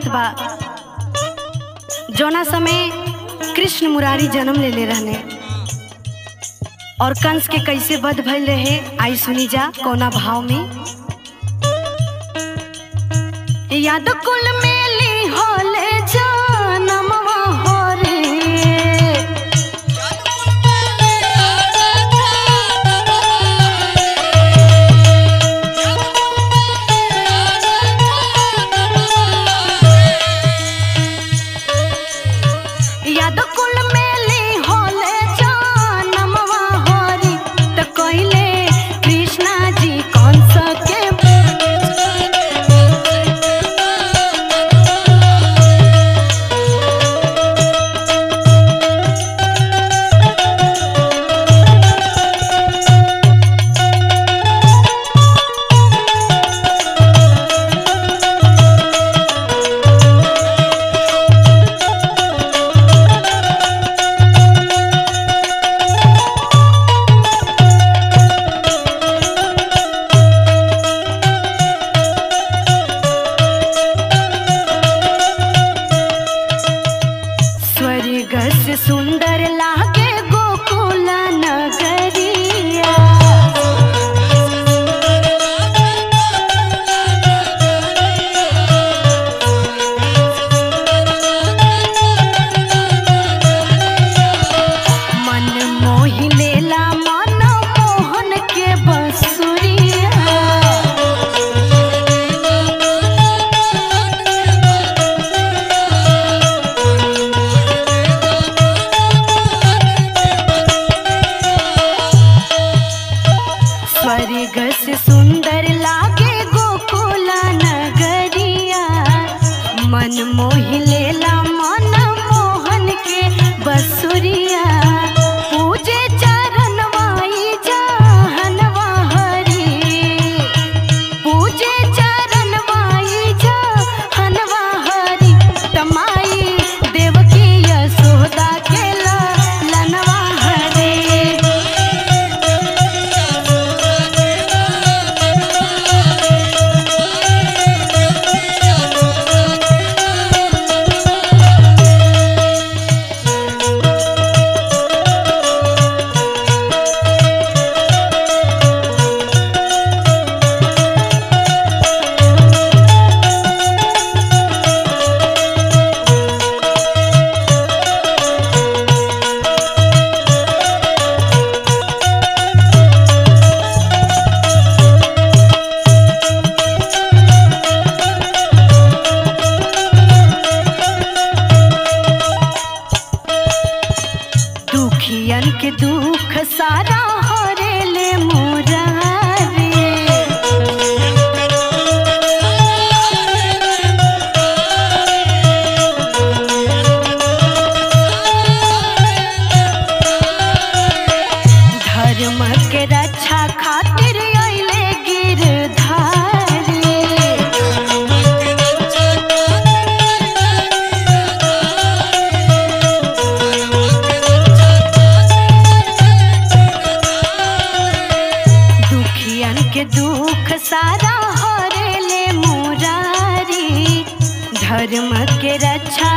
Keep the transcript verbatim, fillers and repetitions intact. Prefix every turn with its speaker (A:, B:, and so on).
A: बा। जोना समय कृष्ण मुरारी जन्म ले ले रहने और कंस के कैसे वध भइल रहे, आई सुनी जा कोना भाव में। याद कुल मेली होले जनमवा हो रे, याद कुल मेली होले जनमवा हो रे, त कइले कृष्णा जी कंस के सुंदर लागे गोकुल नगरिया, मन मोहि लेला मन मोहन के बंसुरिया, स्वर्ग से सुंदर लागे गोकुल नगरिया, मन मोहि लेला मन मोहन के बसुरिया, पूजे चरणवाई जहनवा हरि, पूजे चरणवाई जहनवा हरि, तमाई देवकी यशोदा के ललनवा हरि। दुखियन के दुख सारा हरेले मुरारी, धर्म के रक्षा खातिर अइले गिरधारी, के दुख सारा हरेले मुरारी, धर्म के रक्षा